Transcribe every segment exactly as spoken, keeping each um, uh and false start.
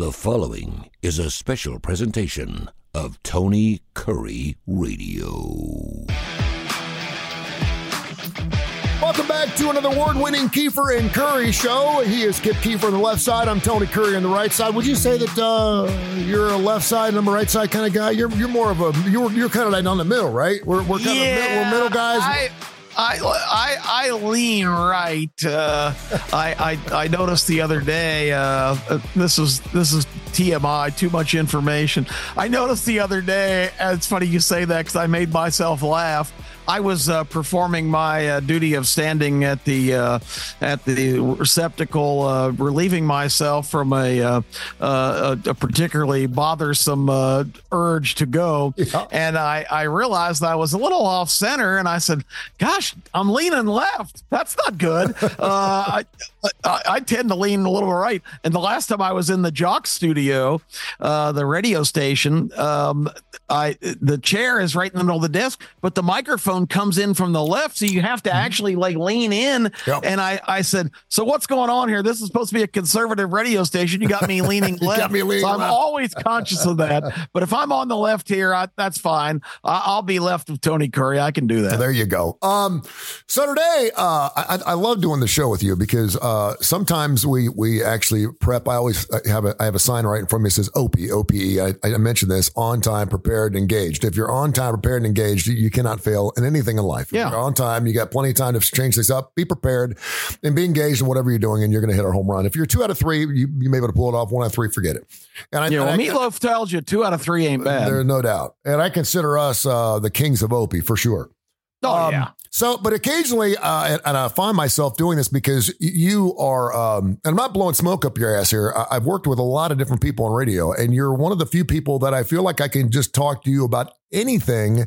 The following is a special presentation of Tony Curry Radio. Welcome back to another award-winning Kiefer and Curry show. He is Kip Kiefer on the left side. I'm Tony Curry on the right side. Would you say that uh, you're a left side and I'm a right side kind of guy? You're you're more of a you're you're kind of like on the middle, right? We're we're kind yeah, of middle, we're middle guys. I, I I I lean right. Uh, I, I I noticed the other day. Uh, this is this is T M I. Too much information. I noticed the other day. It's funny you say that because I made myself laugh. I was uh, performing my uh, duty of standing at the uh, at the receptacle, uh, relieving myself from a, uh, uh, a particularly bothersome uh, urge to go, yeah. and I, I realized I was a little off center, and I said, "Gosh, I'm leaning left. That's not good." uh, I, I I tend to lean a little right, and the last time I was in the Jock studio, uh, the radio station, um, I the chair is right in the middle of the desk, but the microphone comes in from the left, so you have to actually like lean in. Yep. And I, I said, so what's going on here? This is supposed to be a conservative radio station. You got me leaning left. got me leaning so I'm left. Always conscious of that. But if I'm on the left here, I, that's fine. I, I'll be left of Tony Curry. I can do that. There you go. Um, so today, uh, I, I love doing the show with you because uh, sometimes we we actually prep. I always have a I have a sign right in front of me that says O P O P E. I, I mentioned this: on time, prepared, engaged. If you're on time, prepared, and engaged, you, you cannot fail in anything in life. Yeah. If you're on time, you got plenty of time to change things up, be prepared, and be engaged in whatever you're doing, and you're going to hit a home run. If you're two out of three, you, you may be able to pull it off. One out of three, forget it. And I, yeah, well, and I, Meatloaf tells you two out of three ain't bad. There's no doubt. And I consider us uh, the kings of O P for sure. Oh, um, yeah. So, but occasionally, uh, and, and I find myself doing this because you are, um, and I'm not blowing smoke up your ass here. I, I've worked with a lot of different people on radio, and you're one of the few people that I feel like I can just talk to you about anything.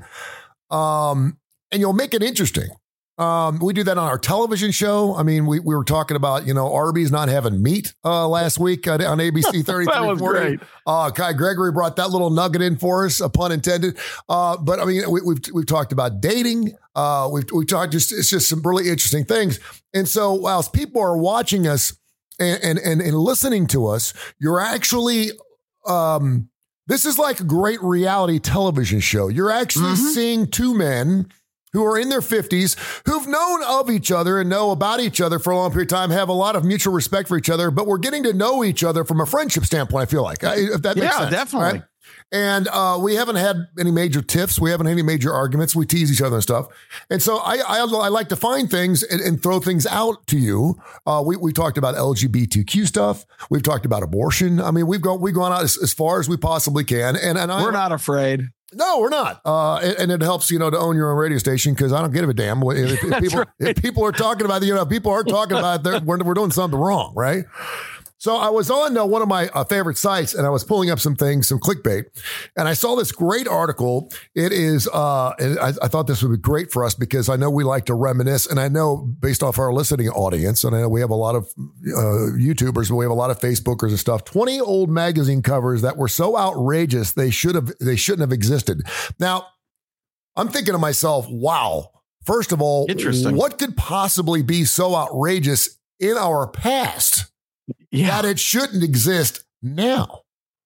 Um, and you'll make it interesting. Um, we do that on our television show. I mean, we, we were talking about, you know, Arby's not having meat uh, last week on, on A B C thirty-three forty. That was great. Uh, Kai Gregory brought that little nugget in for us, a pun intended. Uh, but I mean, we, we've we've talked about dating. Uh, we've we talked just it's just some really interesting things. And so, whilst people are watching us and and and, and listening to us, you're actually um, this is like a great reality television show. You're actually mm-hmm. seeing two men who are in their fifties, who've known of each other and know about each other for a long period of time, have a lot of mutual respect for each other, but we're getting to know each other from a friendship standpoint, I feel like. If that makes yeah, sense. definitely. Right? And uh, we haven't had any major tiffs. We haven't had any major arguments. We tease each other and stuff. And so I I, I like to find things and, and throw things out to you. Uh, we we talked about L G B T Q stuff. We've talked about abortion. I mean, we've gone we've gone out as, as far as we possibly can. And and I, we're not afraid. No, we're not. Uh, and, and it helps, you know, to own your own radio station because I don't give a damn. If, if, people, right. if people are talking about, you know, people are talking about it, we're, we're doing something wrong, right? So I was on uh, one of my uh, favorite sites and I was pulling up some things, some clickbait, and I saw this great article. It is, uh, and I, I thought this would be great for us because I know we like to reminisce, and I know based off our listening audience, and I know we have a lot of uh, YouTubers, but we have a lot of Facebookers and stuff. twenty old magazine covers that were so outrageous they should have, they shouldn't have existed. Now, I'm thinking to myself, wow. First of all, interesting. What could possibly be so outrageous in our past? Yeah. That it shouldn't exist now.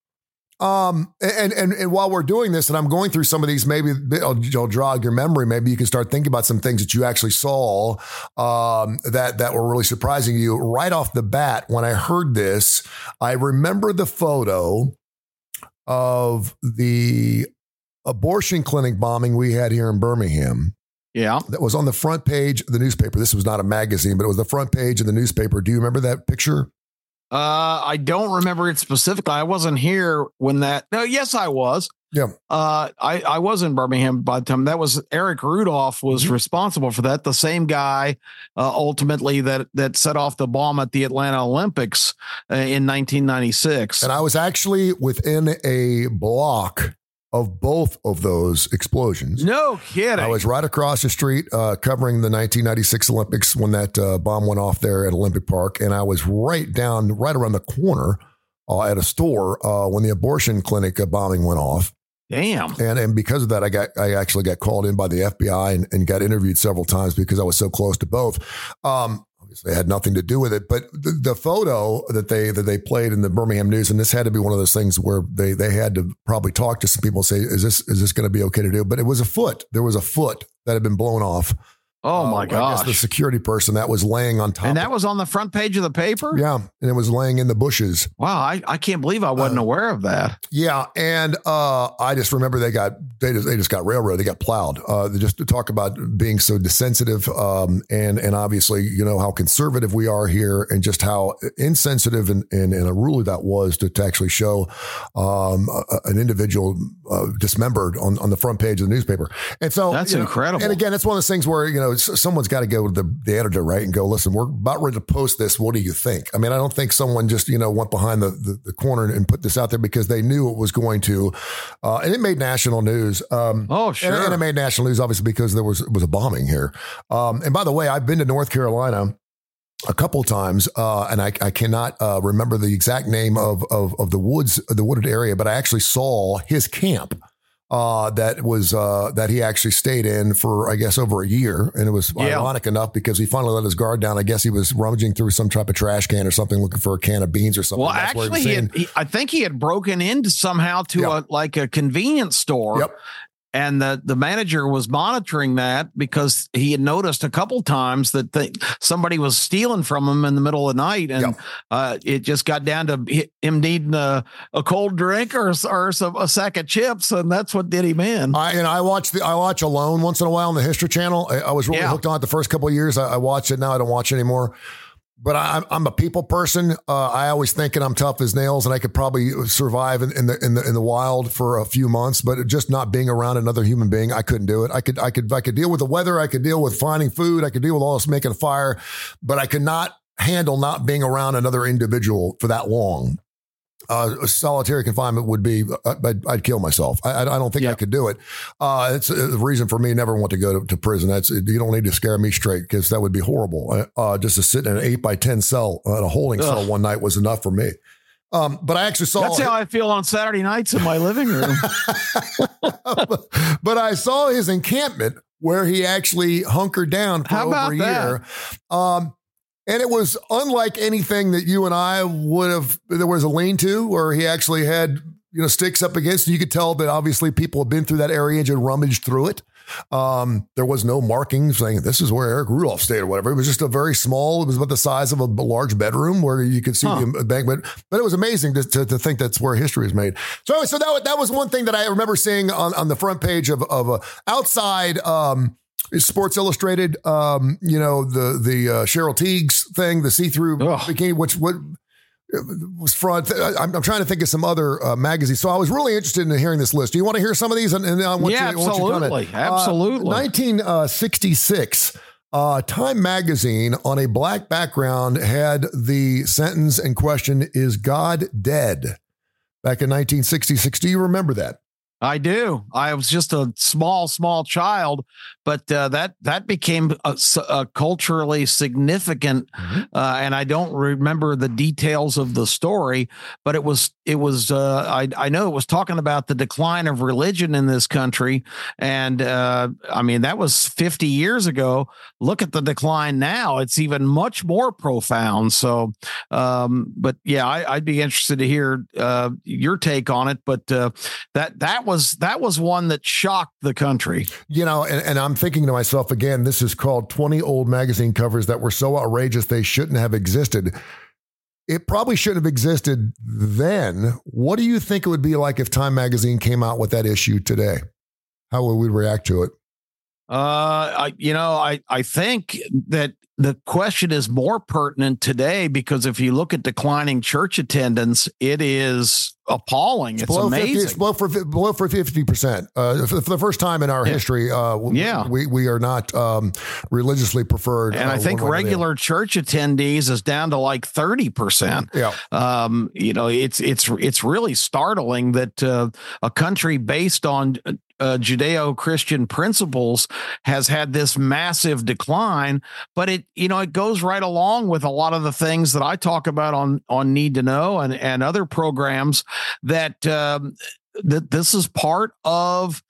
Um, and, and, and while we're doing this and I'm going through some of these, maybe I'll, I'll jog your memory. Maybe you can start thinking about some things that you actually saw, um, that, that were really surprising you right off the bat. When I heard this, I remember the photo of the abortion clinic bombing we had here in Birmingham. Yeah. That was on the front page of the newspaper. This was not a magazine, but it was the front page of the newspaper. Do you remember that picture? Uh, I don't remember it specifically. I wasn't here when that. No, yes, I was. Yeah. Uh, I, I was in Birmingham by the time that was Eric Rudolph was mm-hmm. responsible for that. The same guy, uh, ultimately that, that set off the bomb at the Atlanta Olympics uh, in nineteen ninety-six. And I was actually within a block of both of those explosions. No kidding. I was right across the street uh, covering the nineteen ninety-six Olympics when that uh, bomb went off there at Olympic Park. And I was right down, right around the corner uh, at a store uh, when the abortion clinic uh, bombing went off. Damn. And and because of that, I got I actually got called in by the F B I and, and got interviewed several times because I was so close to both. Um, obviously had nothing to do with it. But the, the photo that they that they played in the Birmingham News, and this had to be one of those things where they they had to probably talk to some people and say, is this is this going to be okay to do? But it was a foot. There was a foot that had been blown off. Oh my uh, gosh. I guess the security person that was laying on top. And that was on the front page of the paper? Yeah. And it was laying in the bushes. Wow. I, I can't believe I wasn't uh, aware of that. Yeah. And uh, I just remember they got, they just, they just got railroaded. They got plowed. Uh, they just to talk about being so desensitive. Um, and, and obviously, you know, how conservative we are here and just how insensitive and, and, and unruly that was to, to actually show um, a, an individual uh, dismembered on, on the front page of the newspaper. And so that's you know, incredible. And again, it's one of those things where, you know, someone's got to go to the, the editor, right? And go, listen, we're about ready to post this. What do you think? I mean, I don't think someone just, you know, went behind the, the, the corner and put this out there because they knew it was going to, uh, and it made national news. Um, oh, sure. And, and it made national news, obviously, because there was, was a bombing here. Um, and by the way, I've been to North Carolina a couple of times, uh, and I, I cannot uh, remember the exact name of, of, of the woods, the wooded area, but I actually saw his camp. Uh, that was, uh, that he actually stayed in for, I guess, over a year. And it was yeah. ironic enough because he finally let his guard down. I guess he was rummaging through some type of trash can or something, looking for a can of beans or something. Well, That's actually, he had, he, I think he had broken into somehow to yep. a, like a convenience store. Yep. And the, the manager was monitoring that because he had noticed a couple times that the, somebody was stealing from him in the middle of the night. And yep. uh, it just got down to him needing a, a cold drink or, or some, a sack of chips. And that's what did him in. I, and I watch the I watch Alone once in a while on the History Channel. I, I was really yeah. hooked on it the first couple of years. I, I watched it. Now I don't watch it anymore. But I, I'm a people person. Uh, I always thinking I'm tough as nails, and I could probably survive in, in the in the in the wild for a few months. But just not being around another human being, I couldn't do it. I could I could I could deal with the weather. I could deal with finding food. I could deal with all this making a fire, but I could not handle not being around another individual for that long. Uh, solitary confinement would be, I'd, I'd kill myself. I, I don't think yep. I could do it. Uh, it's a reason for me never want to go to, to prison. That's, you don't need to scare me straight because that would be horrible. Uh, just to sit in an eight by ten cell, uh, a holding Ugh. cell one night was enough for me. Um, but I actually saw. That's how I feel on Saturday nights in my living room. but, but I saw his encampment where he actually hunkered down for how over about a that? year. Um, And it was unlike anything that you and I would have. There was a lean-to where he actually had, you know, sticks up against. You could tell that obviously people have been through that area and just rummaged through it. Um, there was no markings saying this is where Eric Rudolph stayed or whatever. It was just a very small. It was about the size of a large bedroom where you could see huh. the embankment. But it was amazing to, to, to think that's where history is made. So, so that that was one thing that I remember seeing on, on the front page of of a outside. Um, Sports Illustrated, um, you know, the the uh, Cheryl Tiegs thing, the see-through Ugh. bikini, which what was front. I'm, I'm trying to think of some other uh, magazines. So I was really interested in hearing this list. Do you want to hear some of these? And, and I want yeah, you, absolutely, you absolutely. Uh, nineteen sixty-six, uh, Time magazine on a black background had the sentence in question: "Is God dead?" Back in nineteen sixty-six. Do you remember that? I do. I was just a small, small child, but uh, that that became a, a culturally significant. Mm-hmm. Uh, and I don't remember the details of the story, but it was it was. Uh, I I know it was talking about the decline of religion in this country, and uh, I mean that was fifty years ago. Look at the decline now; it's even much more profound. So, um, but yeah, I, I'd be interested to hear uh, your take on it. But uh, that that. was that was one that shocked the country. You know, and, and I'm thinking to myself again, this is called twenty old magazine covers that were so outrageous they shouldn't have existed. It probably shouldn't have existed then. What do you think it would be like if Time magazine came out with that issue today? How would we react to it? Uh, I, you know, I, I think that the question is more pertinent today because if you look at declining church attendance, it is appalling. It's, it's amazing. fifty, it's below for below for fifty percent. Uh, for, for the first time in our yeah. history, uh, yeah, we we are not um, religiously preferred. And uh, I think regular church attendees is down to like thirty percent. Yeah, um, you know, it's it's it's really startling that uh, a country based on Uh, Judeo-Christian principles has had this massive decline, but it, you know, it goes right along with a lot of the things that I talk about on, on Need to Know and, and other programs that, um, that this is part of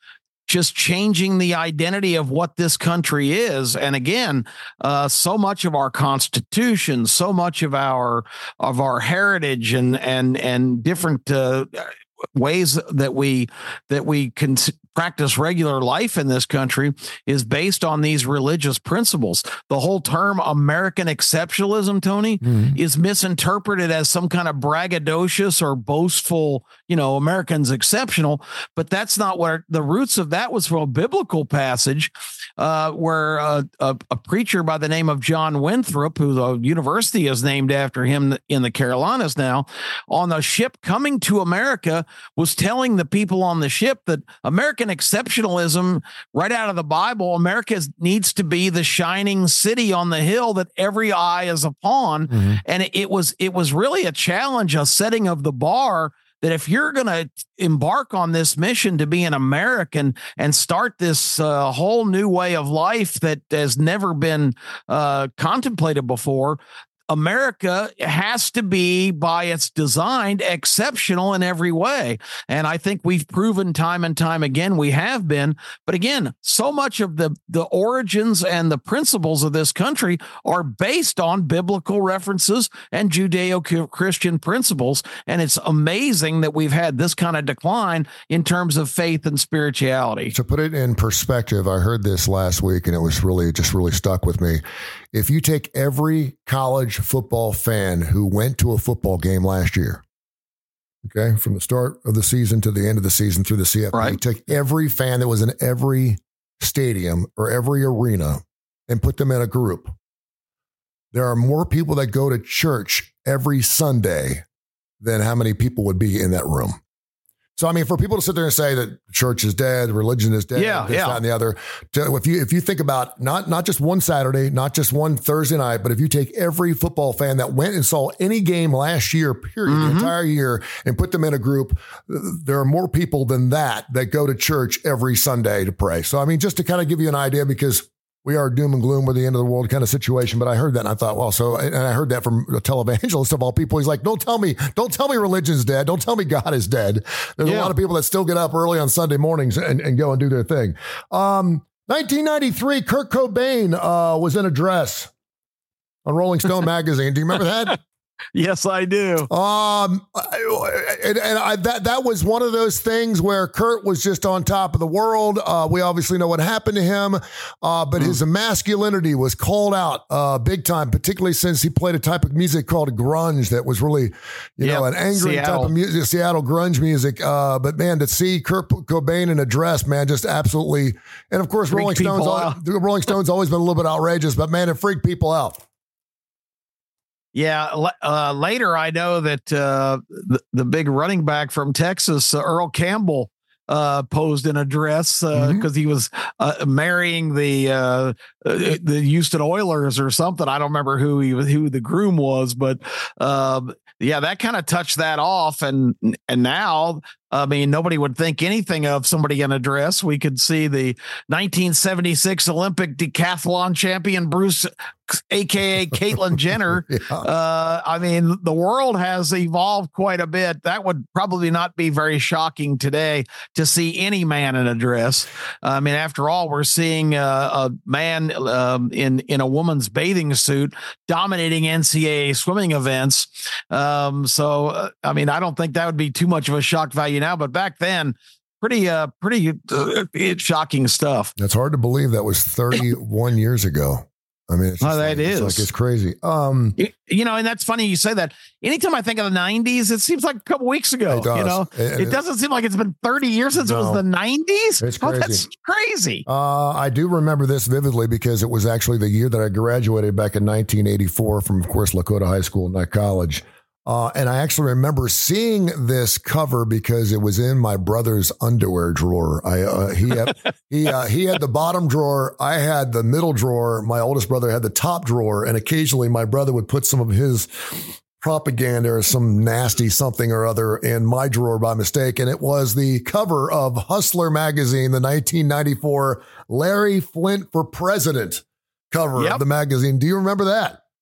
just changing the identity of what this country is. And again, uh, so much of our Constitution, so much of our of our heritage, and and and different uh, ways that we that we can practice regular life in this country is based on these religious principles. The whole term American exceptionalism, Tony, mm-hmm. is misinterpreted as some kind of braggadocious or boastful, you know, Americans exceptional, but that's not what the roots of that was from a biblical passage uh, where a, a, a preacher by the name of John Winthrop, who the university is named after him in the Carolinas now, on the ship coming to America, was telling the people on the ship that American exceptionalism, right out of the Bible, America needs to be the shining city on the hill that every eye is upon. Mm-hmm. And it, it was it was really a challenge, a setting of the bar, that if you're going to embark on this mission to be an American and start this uh, whole new way of life that has never been uh, contemplated before, America has to be, by its design, exceptional in every way. And I think we've proven time and time again we have been. But again, so much of the, the origins and the principles of this country are based on biblical references and Judeo-Christian principles. And it's amazing that we've had this kind of decline in terms of faith and spirituality. To put it in perspective, I heard this last week and it was really, it just really stuck with me. If you take every college football fan who went to a football game last year, okay, from the start of the season to the end of the season through the C F P, right. Take every fan that was in every stadium or every arena and put them in a group. There are more people that go to church every Sunday than how many people would be in that room. So, I mean, for people to sit there and say that church is dead, religion is dead, yeah, this, yeah. that, and the other, to, if you if you think about not not just one Saturday, not just one Thursday night, but if you take every football fan that went and saw any game last year, period, mm-hmm. the entire year, and put them in a group, there are more people than that that go to church every Sunday to pray. So, I mean, just to kind of give you an idea, because we are doom and gloom, we're the end of the world kind of situation. But I heard that and I thought, well, so, and I heard that from a televangelist of all people. He's like, don't tell me, don't tell me religion's dead. Don't tell me God is dead. There's yeah. a lot of people that still get up early on Sunday mornings and, and go and do their thing. Um, nineteen ninety-three, Kurt Cobain uh, was in a dress on Rolling Stone magazine. Do you remember that? Yes, I do. Um, and, and I, that that was one of those things where Kurt was just on top of the world. Uh, we obviously know what happened to him, uh, but mm. his masculinity was called out uh, big time, particularly since he played a type of music called grunge that was really, you yep. know, an angry Seattle. type of music, Seattle grunge music. Uh, but man, to see Kurt Cobain in a dress, man, just absolutely. And of course, Rolling Stones, all, Rolling Stones always been a little bit outrageous, but man, it freaked people out. Yeah. Uh, later, I know that uh, the, the big running back from Texas, uh, Earl Campbell, uh, posed in a dress because uh, mm-hmm. he was uh, marrying the uh, the Houston Oilers or something. I don't remember who he was, who the groom was, but um, yeah, that kind of touched that off. And and now, I mean, nobody would think anything of somebody in a dress. We could see the nineteen seventy-six Olympic decathlon champion, Bruce, A K A Caitlyn Jenner. yeah. uh, I mean, the world has evolved quite a bit. That would probably not be very shocking today to see any man in a dress. I mean, after all, we're seeing a, a man um, in, in a woman's bathing suit dominating N C double A swimming events. Um, so, uh, I mean, I don't think that would be too much of a shock value now, but back then, pretty, uh, pretty uh, shocking stuff. It's hard to believe that was thirty-one years ago. I mean, it's oh, that like, is it's like it's crazy. Um, you, you know, and that's funny you say that. Anytime I think of the nineties, it seems like a couple weeks ago. It does. You know, it, it doesn't seem like it's been thirty years since no, it was the nineties. It's crazy. Oh, that's crazy. Uh, I do remember this vividly because it was actually the year that I graduated back in nineteen eighty-four from, of course, Lakota High School, not college. Uh, and I actually remember seeing this cover because it was in my brother's underwear drawer. I uh, he had, he uh, he had the bottom drawer. I had the middle drawer. My oldest brother had the top drawer. And occasionally my brother would put some of his propaganda or some nasty something or other in my drawer by mistake. And it was the cover of Hustler magazine, the nineteen ninety-four Larry Flynt for President cover yep. of the magazine. Do you remember that?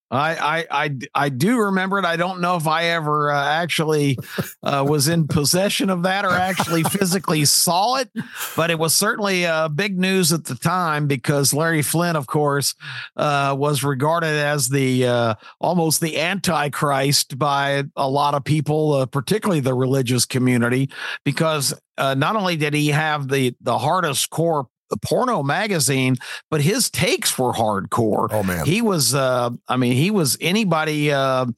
I, I, I, I do remember it. I don't know if I ever uh, actually uh, was in possession of that or actually physically saw it, but it was certainly uh, big news at the time because Larry Flynt, of course, uh, was regarded as the uh, almost the Antichrist by a lot of people, uh, particularly the religious community, because uh, not only did he have the the hardest core porno magazine, but his takes were hardcore. Oh man, he was. Uh, I mean, he was anybody uh,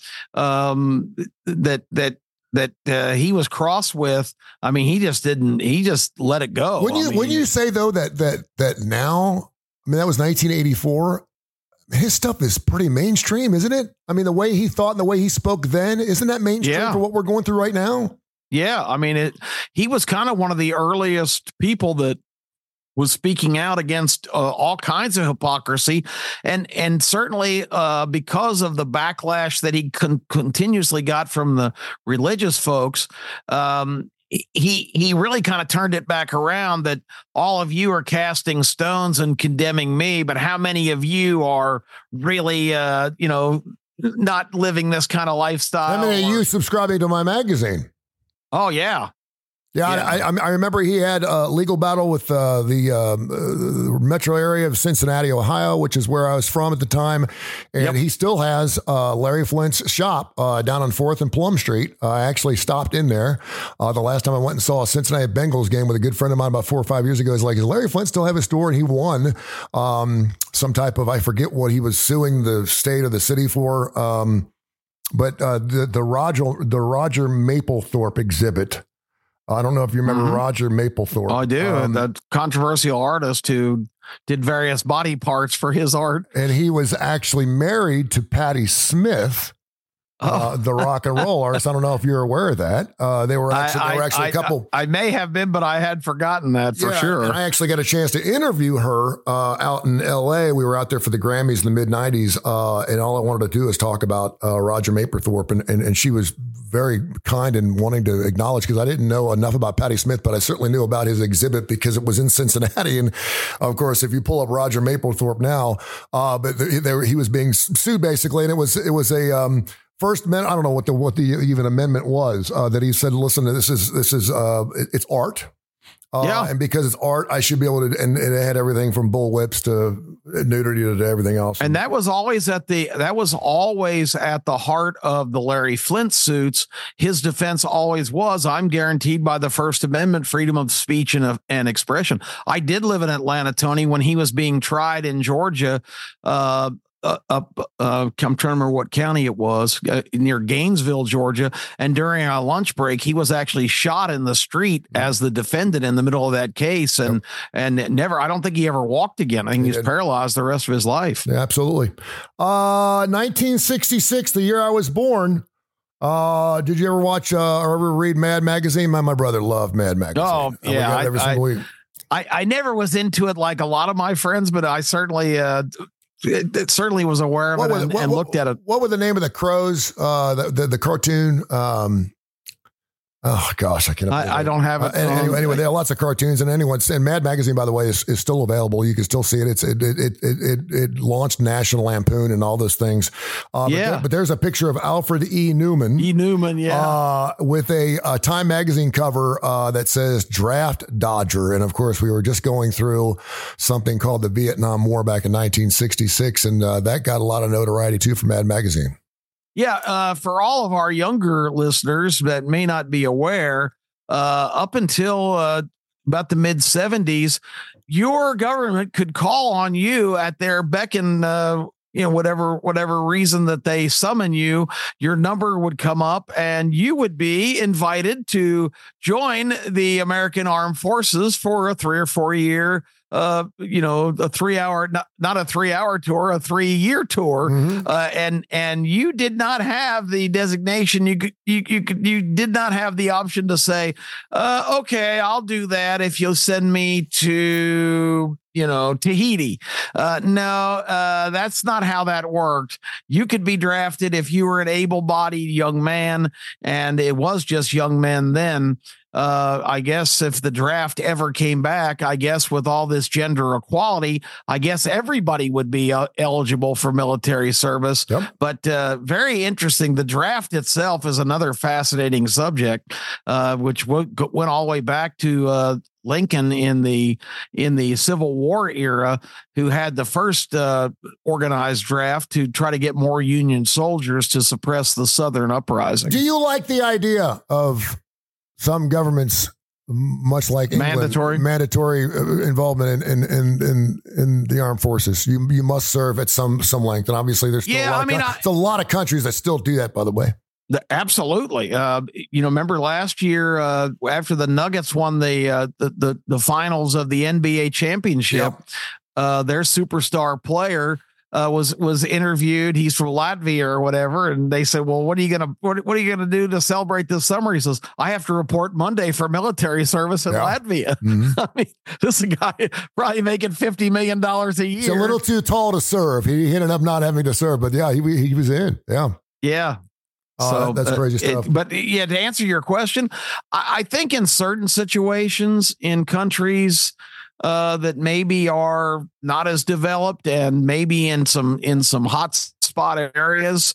um, that that that uh, he was crossed with. I mean, he just didn't. He just let it go. When you I mean, when you say though that that that now, I mean, that was nineteen eighty-four. His stuff is pretty mainstream, isn't it? I mean, the way he thought and the way he spoke then, isn't that mainstream yeah. for what we're going through right now? Yeah, I mean, it. He was kind of one of the earliest people that was speaking out against uh, all kinds of hypocrisy. And and certainly uh, because of the backlash that he con- continuously got from the religious folks, um, he he really kind of turned it back around that all of you are casting stones and condemning me, but how many of you are really, uh, you know, not living this kind of lifestyle? How many of or- you subscribing to my magazine? Oh, yeah. Yeah, Yeah. I, I, I remember he had a legal battle with uh, the um, uh, metro area of Cincinnati, Ohio, which is where I was from at the time. And Yep. he still has uh, Larry Flynt's shop uh, down on fourth and Plum Street. I actually stopped in there uh, the last time I went and saw a Cincinnati Bengals game with a good friend of mine about four or five years ago. He's like, does Larry Flynt still have his store? And he won um, some type of, I forget what he was suing the state or the city for. Um, but uh, the, the Roger the Roger Mapplethorpe exhibit. I don't know if you remember Mhm. Roger Mapplethorpe. I do. Um, the controversial artist who did various body parts for his art. and he was actually married to Patti Smith, uh, Oh. the rock and roll artist. I don't know if you're aware of that. Uh, they were actually, I, they were I- actually I- a couple. I, I may have been, but I had forgotten that for Yeah, sure. And I actually got a chance to interview her uh, out in L A. We were out there for the Grammys in the mid nineties. Uh, and all I wanted to do is talk about uh, Roger Mapplethorpe. And, and, and she was very kind and wanting to acknowledge, because I didn't know enough about Patti Smith, but I certainly knew about his exhibit because it was in Cincinnati. And of course, if you pull up Roger Mapplethorpe now, uh, but they, they were, he was being sued basically. And it was, it was a, um, First Amendment, I don't know what the what the even amendment was, uh, that he said, listen, this is this is uh, it- it's art. Uh, Yeah. And because it's art, I should be able to, and, and it had everything from bullwhips to nudity to everything else. And that was always at the that was always at the heart of the Larry Flynt suits. His defense always was, I'm guaranteed by the First Amendment freedom of speech and, of, and expression. I did live in Atlanta, Tony, when he was being tried in Georgia. Uh, Uh, up, uh, I'm trying to remember what county it was, uh, near Gainesville, Georgia. And during our lunch break, he was actually shot in the street as the defendant in the middle of that case, and and never. I don't think he ever walked again. I think he was did. paralyzed the rest of his life. Yeah, absolutely. Uh, nineteen sixty-six, the year I was born. Uh, did you ever watch uh, or ever read Mad Magazine? My my brother loved Mad Magazine. Oh, I yeah, got it every I- single week. I, I never was into it like a lot of my friends, but I certainly uh, it, it certainly was aware of What it was- and, what- and what- looked at it. What were the name of the crows? Uh, the the, the cartoon. Um, oh gosh, I can't. I, I don't have Uh, it. and um, anyway, anyway, there are lots of cartoons, and anyone and Mad Magazine, by the way, is, is still available. You can still see it. It's it it it it, it launched National Lampoon and all those things. Uh, but, Yeah. there- but there's a picture of Alfred E. Newman. E. Newman, yeah. Uh, with a, a Time magazine cover uh, that says Draft Dodger. And of course, we were just going through something called the Vietnam War back in nineteen sixty-six. And uh, that got a lot of notoriety too from Mad Magazine. Yeah, uh, for all of our younger listeners that may not be aware, uh, up until uh, about the mid seventies, your government could call on you at their beck and uh, you know whatever whatever reason that they summon you. Your number would come up, and you would be invited to join the American Armed Forces for a three or four year. Uh, you know, a three hour, not, not a three hour tour, a three year tour. Mhm. Uh, and, and you did not have the designation. You could, you, you could, you did not have the option to say, uh, okay, I'll do that if you'll send me to, you know, Tahiti. Uh, no, uh, that's not how that worked. You could be drafted if you were an able-bodied young man, and it was just young men then. Uh, I guess if the draft ever came back, I guess with all this gender equality, I guess everybody would be uh, eligible for military service. Yep. But uh, very interesting. The draft itself is another fascinating subject, uh, which w- went all the way back to uh, Lincoln in the in the Civil War era, who had the first uh, organized draft to try to get more Union soldiers to suppress the Southern uprising. Do you like the idea of some governments, much like England, mandatory mandatory involvement in in, in in in the armed forces? You you must serve at some some length, and obviously there's still yeah. a lot I mean, of, I, there's a lot of countries that still do that. By the way, the, absolutely. Uh, you know, remember last year uh, after the Nuggets won the, uh, the the the finals of the N B A championship, yep. uh, their superstar player. Uh, was was interviewed. He's from Latvia or whatever, and they said, "Well, what are you gonna what, what are you gonna do to celebrate this summer?" He says, "I have to report Monday for military service in yeah. Latvia." Mm-hmm. I mean, this is a guy probably making fifty million dollars a year. He's a little too tall to serve. He ended up not having to serve, but yeah, he he was in. Yeah, yeah. Uh, so that's crazy uh, stuff. It, but yeah, to answer your question, I, I think in certain situations in countries uh, that maybe are not as developed, and maybe in some in some hot spot areas,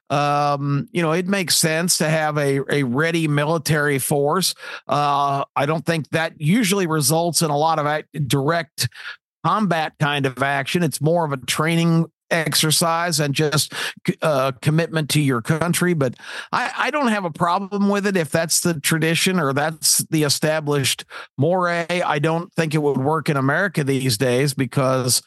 um, you know, it makes sense to have a, a ready military force. Uh, I don't think that usually results in a lot of act, direct combat kind of action. It's more of a training exercise and just uh, commitment to your country. But I, I don't have a problem with it if that's the tradition or that's the established moray. I don't think it would work in America these days because,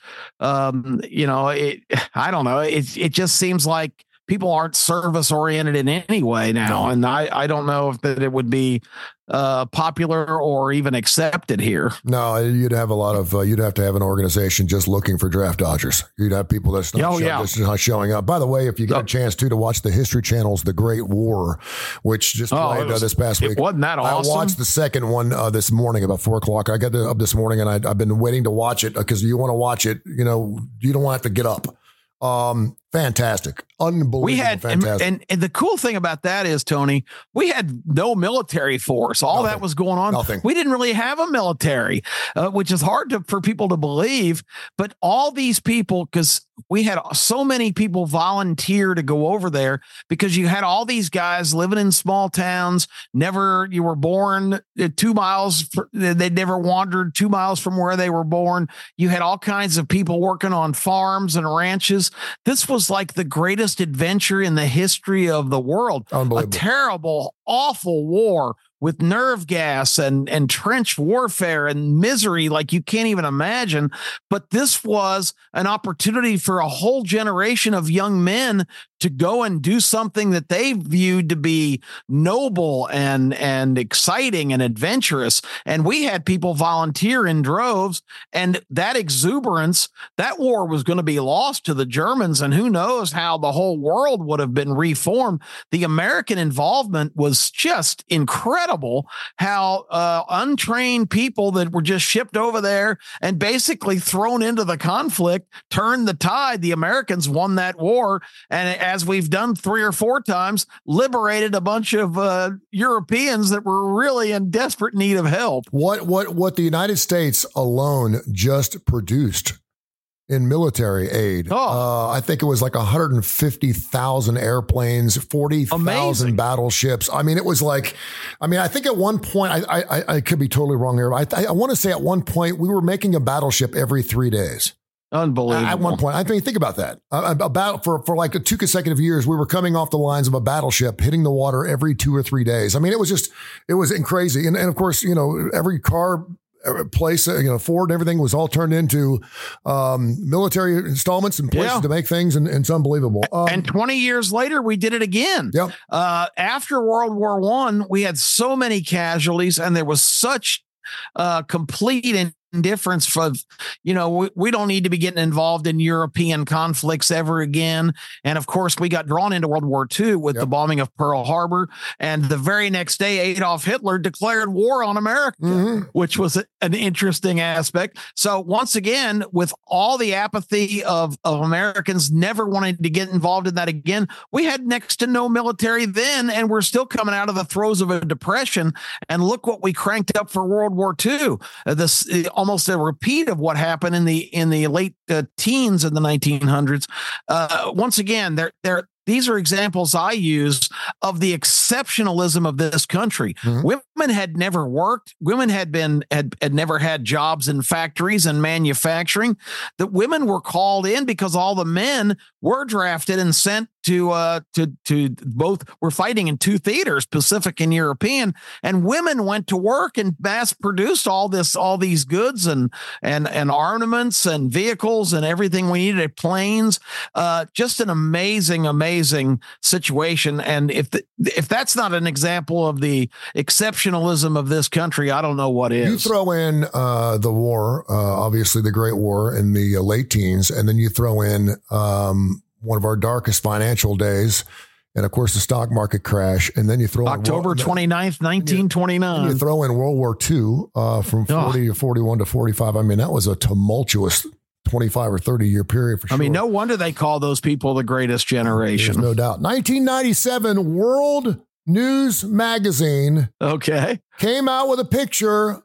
um, you know, it, I don't know. It, it just seems like people aren't service oriented in any way now. No. And I, I don't know if that it would be uh, popular or even accepted here. No, you'd have a lot of, uh, you'd have to have an organization just looking for draft dodgers. You'd have people that's not, oh, show, yeah. that's not showing up. By the way, if you get oh. a chance too to watch the History Channel's The Great War, which just oh, played was, uh, this past week. Wasn't that awesome? I watched the second one uh, this morning about four o'clock. I got up this morning and I, I've been waiting to watch it because you want to watch it. You know, you don't want to have to get up. Um, fantastic. Unbelievable. We had, fantastic. And, and the cool thing about that is, Tony, we had no military force. All Nothing. that was going on. Nothing. We didn't really have a military, uh, which is hard to, for people to believe. But all these people, because we had so many people volunteer to go over there because you had all these guys living in small towns. Never, you were born two miles. They never wandered two miles from where they were born. You had all kinds of people working on farms and ranches. This was like the greatest adventure in the history of the world. A terrible, awful war with nerve gas and, and trench warfare and misery like you can't even imagine. But this was an opportunity for a whole generation of young men to go and do something that they viewed to be noble and, and exciting and adventurous. And we had people volunteer in droves, and that exuberance, that war was going to be lost to the Germans. And who knows how the whole world would have been reformed. The American involvement was just incredible. How uh, untrained people that were just shipped over there and basically thrown into the conflict turned the tide. The Americans won that war. And as we've done three or four times, liberated a bunch of uh, Europeans that were really in desperate need of help. What what what the United States alone just produced in military aid. Oh. Uh, I think it was like one hundred fifty thousand airplanes, forty thousand battleships. I mean, it was like, I mean, I think at one point, I I, I could be totally wrong here. I, I want to say at one point we were making a battleship every three days. Unbelievable. At one point, I mean, think about that. Uh, about for for like two consecutive years, we were coming off the lines of a battleship, hitting the water every two or three days. I mean, it was just, it was crazy. And, and of course, you know, every car place, you know, Ford and everything was all turned into um, military installments and places yeah. to make things. And, and it's unbelievable. Um, and twenty years later, we did it again. Yep. Uh, after World War One, we had so many casualties and there was such uh, complete and indifference for, you know, we, we don't need to be getting involved in European conflicts ever again. And of course, we got drawn into World War Two with yep. the bombing of Pearl Harbor. And the very next day, Adolf Hitler declared war on America, mm-hmm. which was a, an interesting aspect. So once again, with all the apathy of, of Americans never wanting to get involved in that again, we had next to no military then, and we're still coming out of the throes of a depression. And look what we cranked up for World War Two. Uh, this almost a repeat of what happened in the in the late uh, teens in the nineteen hundreds. Uh, once again, they're they're these are examples I use of the exceptionalism of this country. Mm-hmm. Women had never worked. Women had been had, had never had jobs in factories and manufacturing. That women were called in because all the men were drafted and sent to uh, to to both. Were fighting in two theaters, Pacific and European, and women went to work and mass produced all this, all these goods and and and armaments and vehicles and everything we needed, planes. Uh, just an amazing, amazing. situation. And if the, if that's not an example of the exceptionalism of this country, I don't know what is. You throw in uh, the war, uh, obviously the Great War in the uh, late teens, and then you throw in um, one of our darkest financial days, and of course the stock market crash, and then you throw October twenty-ninth, nineteen twenty-nine. You, you throw in World War Two uh, from forty oh. to forty-one to forty-five. I mean, that was a tumultuous twenty-five or thirty year period for sure. I mean, no wonder they call those people the greatest generation. There's no doubt. nineteen ninety-seven World News Magazine okay. came out with a picture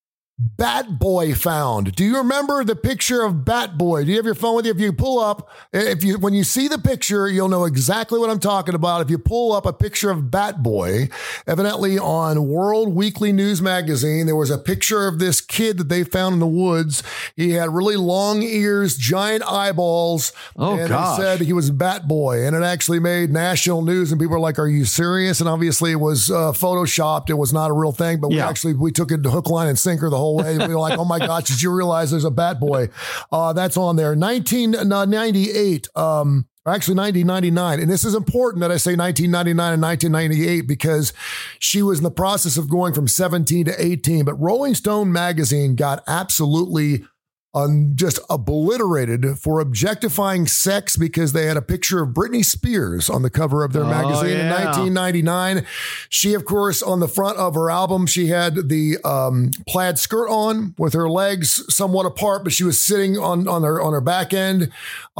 Bat Boy found. Do you remember the picture of Bat Boy? Do you have your phone with you? If you pull up, if you when you see the picture, you'll know exactly what I'm talking about. If you pull up a picture of Bat Boy, evidently on World Weekly News Magazine, there was a picture of this kid that they found in the woods. He had really long ears, giant eyeballs, oh, and gosh. They said he was Bat Boy, and it actually made national news. And people were like, "Are you serious?" And obviously, it was uh, photoshopped. It was not a real thing, but we yeah. actually we took it to hook, line, and sinker the whole way. We were like, oh my gosh, did you realize there's a Bat Boy? Uh, that's on there. nineteen ninety-eight, um, actually nineteen ninety-nine. And this is important that I say nineteen ninety-nine and nineteen ninety-eight because she was in the process of going from seventeen to eighteen. But Rolling Stone magazine got absolutely Um, just obliterated for objectifying sex because they had a picture of Britney Spears on the cover of their oh, magazine yeah. in nineteen ninety-nine. She, of course, on the front of her album, she had the um, plaid skirt on with her legs somewhat apart, but she was sitting on, on her on her back end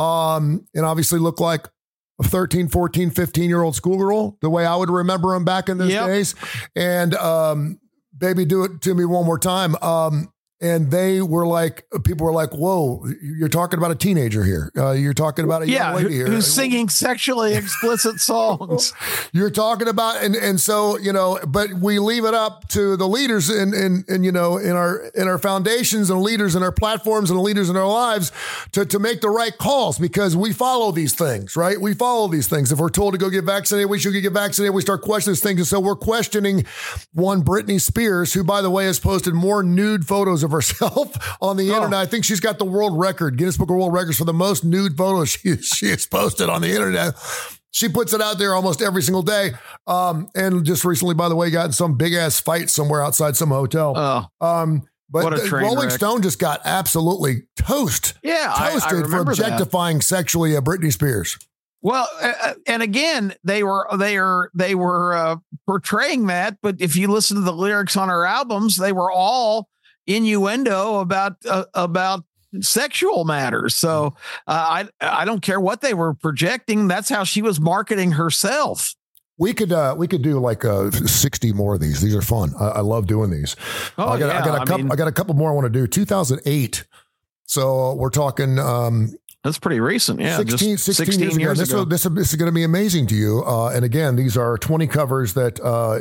um, and obviously looked like a thirteen, fourteen, fifteen year old schoolgirl, the way I would remember them back in those yep. days. And um, baby, do it to me one more time. Um, And they were like, people were like, whoa, you're talking about a teenager here. Uh, you're talking about a yeah, young lady here. Who's singing sexually explicit songs. You're talking about, and and so, you know, but we leave it up to the leaders in, in, in, you know, in our, in our foundations and leaders in our platforms and leaders in our lives to, to make the right calls because we follow these things, right? We follow these things. If we're told to go get vaccinated, we should get vaccinated. We start questioning these things. And so we're questioning one Britney Spears, who, by the way, has posted more nude photos of herself on the oh. internet. I think she's got the world record, Guinness Book of World Records, for the most nude photos she, she has posted on the internet. She puts it out there almost every single day. Um, and just recently, by the way, got in some big ass fight somewhere outside some hotel. Oh. Um, but what a train Rolling wreck. Stone just got absolutely toast, yeah, toasted I, I for objectifying that. sexually a Britney Spears. Well, uh, and again, they were they are they were uh, portraying that. But if you listen to the lyrics on her albums, they were all innuendo about uh, about sexual matters. So uh, I I don't care what they were projecting. That's how she was marketing herself. We could uh, we could do like uh, sixty more of these. These are fun. I, I love doing these. Oh, I got, yeah, I got a I couple. mean, I got a couple more I want to do. two thousand eight. So we're talking. Um, That's pretty recent. Yeah. sixteen, just sixteen, sixteen years, years ago. ago. This, this, this is going to be amazing to you. Uh, and again, these are twenty covers that uh,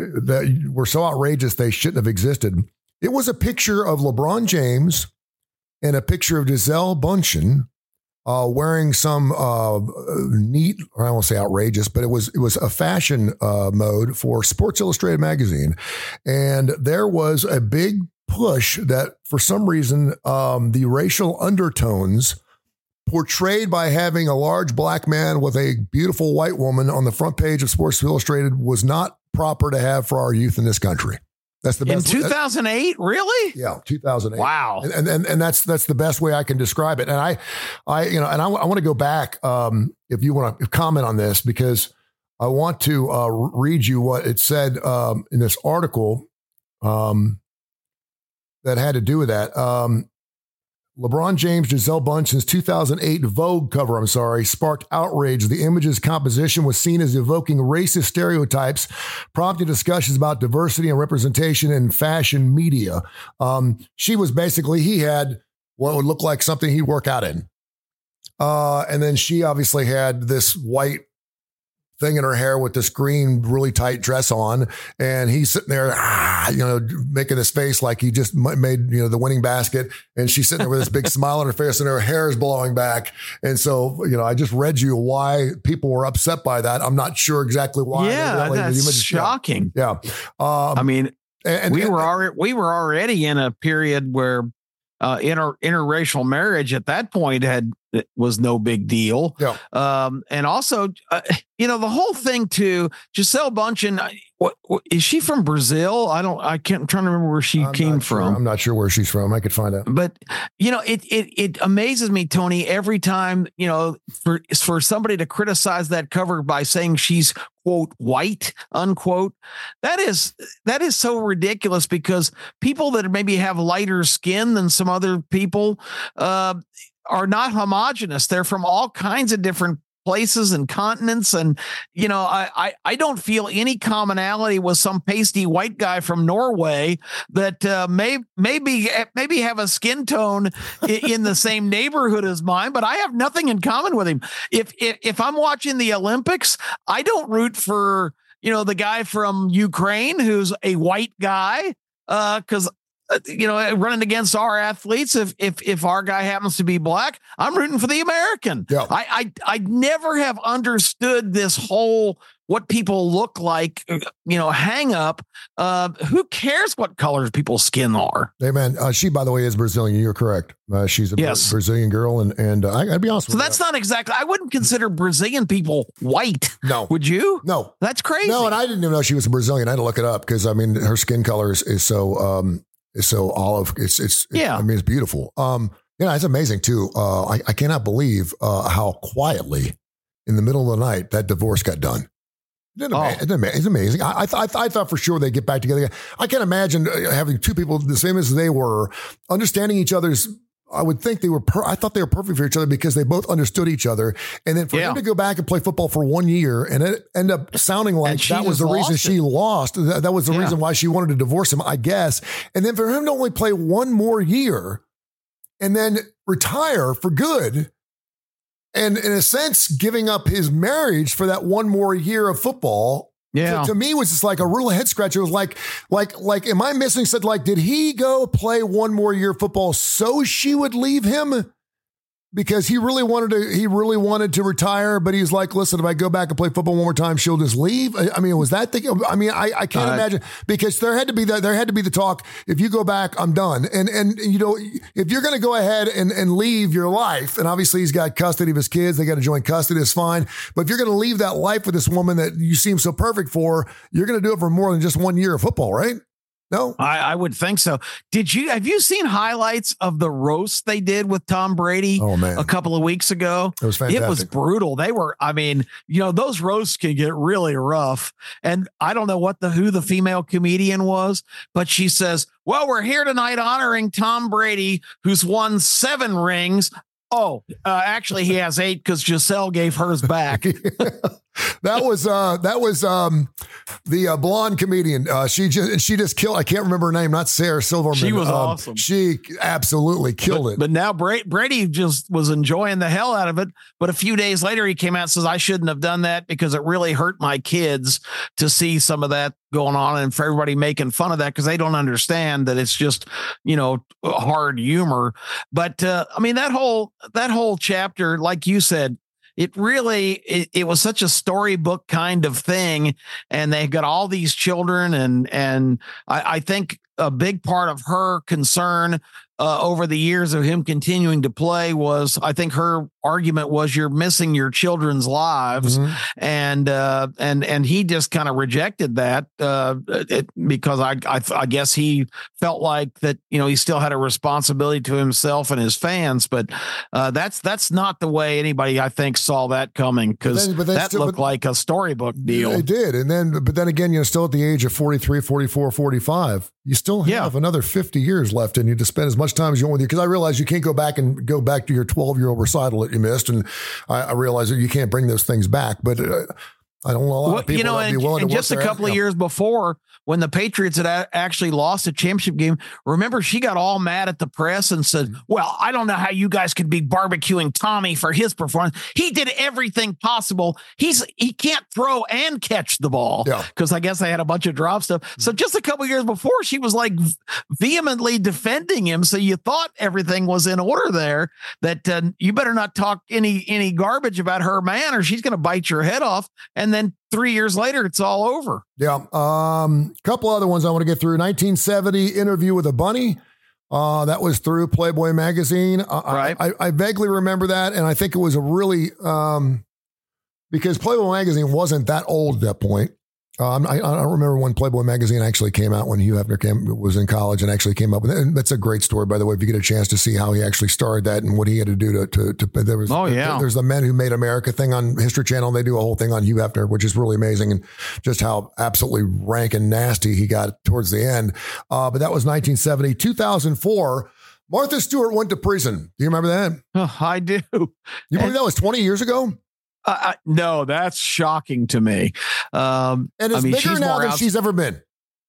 that were so outrageous they shouldn't have existed. It was a picture of LeBron James and a picture of Gisele Bundchen uh, wearing some uh, neat, or I won't say outrageous, but it was it was a fashion uh, mode for Sports Illustrated magazine. And there was a big push that for some reason um, the racial undertones portrayed by having a large black man with a beautiful white woman on the front page of Sports Illustrated was not proper to have for our youth in this country. That's the best. In two thousand eight, really? Yeah, two thousand eight. Wow. And, and and that's that's the best way I can describe it. And I, I you know, and I, I want to go back um, if you want to comment on this, because I want to uh, read you what it said um, in this article um, that had to do with that. Um, LeBron James, Gisele Bundchen's two thousand eight Vogue cover, I'm sorry, sparked outrage. The image's composition was seen as evoking racist stereotypes, prompting discussions about diversity and representation in fashion media. Um, she was basically, he had what would look like something he'd work out in. Uh, and then she obviously had this white thing in her hair with this green, really tight dress on. And he's sitting there, ah, you know, making this face like he just made, you know, the winning basket. And she's sitting there with this big smile on her face and her hair is blowing back. And so, you know, I just read you why people were upset by that. I'm not sure exactly why. Yeah, really, that's image, shocking. Yeah. yeah. Um, I mean, and, we and, were already, we were already in a period where uh, inter, interracial marriage at that point had, it was no big deal. Yeah. Um, and also, uh, you know, the whole thing too, Gisele Bundchen, what, what is she from Brazil? I don't, I can't, I'm trying to remember where she I'm came sure. from. I'm not sure where she's from. I could find out. But, you know, it, it, it amazes me, Tony, every time, you know, for, for somebody to criticize that cover by saying she's quote white, unquote, that is, that is so ridiculous, because people that maybe have lighter skin than some other people, uh, are not homogenous. They're from all kinds of different places and continents. And, you know, I, I, I don't feel any commonality with some pasty white guy from Norway that uh, may maybe maybe have a skin tone in, in the same neighborhood as mine, but I have nothing in common with him. If, if if I'm watching the Olympics, I don't root for, you know, the guy from Ukraine who's a white guy, because uh, you know, running against our athletes. If if if our guy happens to be black, I'm rooting for the American. Yeah. I I I never have understood this whole what people look like, you know, hang up. Uh, who cares what colors people's skin are? Hey man, uh, she by the way is Brazilian. You're correct. Uh, she's a yes. Brazilian girl, and and uh, I gotta be honest so with you. So that's not exactly. I wouldn't consider Brazilian people white. No, would you? No, that's crazy. No, and I didn't even know she was a Brazilian. I had to look it up because I mean her skin color is, is so. Um, So olive, it's, it's, yeah. I mean, it's beautiful. Um, yeah, it's amazing too. Uh, I, I cannot believe, uh, how quietly in the middle of the night that divorce got done. Isn't it oh. ama- it's amazing. I, I, th- I thought for sure they'd get back together. I can't imagine having two people the same as they were, understanding each other's. I would think they were, per- I thought they were perfect for each other because they both understood each other. And then for yeah. him to go back and play football for one year and it end up sounding like that was the reason she it. lost. That, that was the yeah. reason why she wanted to divorce him, I guess. And then for him to only play one more year and then retire for good. And in a sense, giving up his marriage for that one more year of football. Yeah. To, to me, was just like a real head scratcher. It was like, like, like, am I missing something? Like, did he go play one more year of football so she would leave him? Because he really wanted to, he really wanted to retire, but he's like, listen, if I go back and play football one more time, she'll just leave. I mean, was that the, I mean, I, I can't uh, imagine, because there had to be that, there had to be the talk. If you go back, I'm done. And, and, you know, if you're going to go ahead and, and leave your life, and obviously he's got custody of his kids, they got to join custody, it's fine. But if you're going to leave that life with this woman that you seem so perfect for, you're going to do it for more than just one year of football, right? No, I, I would think so. Did you have you seen highlights of the roast they did with Tom Brady oh, man. a couple of weeks ago? It was fantastic. It was brutal. They were, I mean, you know, those roasts can get really rough. And I don't know what the who the female comedian was, but she says, well, we're here tonight honoring Tom Brady, who's won seven rings. Oh, uh, actually, he has eight because Gisele gave hers back. That was uh, that was um, the uh, blonde comedian. Uh, she just she just killed. I can't remember her name. Not Sarah Silverman. She was um, awesome. She absolutely killed but, it. But now Brady, Brady just was enjoying the hell out of it. But a few days later, he came out and says, "I shouldn't have done that because it really hurt my kids to see some of that going on, and for everybody making fun of that because they don't understand that it's just, you know, hard humor." But uh, I mean, that whole that whole chapter, like you said, it really, it, it was such a storybook kind of thing. And they've got all these children. And, and I, I think a big part of her concern uh, over the years of him continuing to play was, I think her argument was you're missing your children's lives. Mm-hmm. And, uh, and, and he just kind of rejected that, uh, it, because I, I, I guess he felt like that, you know, he still had a responsibility to himself and his fans, but, uh, that's, that's not the way anybody, I think, saw that coming, because that still, looked but, like a storybook deal. It did. And then, but then again, you know, still at the age of forty-three, forty-four, forty-five, you still have yeah. another fifty years left in you to spend as much time as you want with you. Because I realize you can't go back and go back to your twelve-year-old recital that you missed. And I, I realize that you can't bring those things back. But uh, I don't know a lot well, of people you know, that and, be willing and to just a couple at, of you know. years before, when the Patriots had a- actually lost a championship game, remember, she got all mad at the press and said, well, I don't know how you guys could be barbecuing Tommy for his performance. He did everything possible. He's he can't throw and catch the ball, because yeah. I guess they had a bunch of drop stuff. So just a couple of years before, she was like vehemently defending him. So you thought everything was in order there, that uh, you better not talk any any garbage about her man, or she's going to bite your head off. And then three years later, it's all over. Yeah. Um, couple other ones I want to get through. nineteen seventy Interview with a Bunny. Uh, that was through Playboy magazine. Uh, right. I, I vaguely remember that. And I think it was a really, um, because Playboy magazine wasn't that old at that point. Um, I, I don't remember when Playboy magazine actually came out, when Hugh Hefner came, was in college and actually came up with it. And that's a great story, by the way, if you get a chance to see how he actually started that and what he had to do to, to, to there was, oh, yeah. there's the Men Who Made America thing on History Channel. They do a whole thing on Hugh Hefner, which is really amazing, and just how absolutely rank and nasty he got towards the end. Uh, but that was nineteen seventy. two thousand four, Martha Stewart went to prison. Do you remember that? Oh, I do. You believe and- that was twenty years ago? Uh, no, that's shocking to me. Um, and it's I mean, bigger now than outs- she's ever been.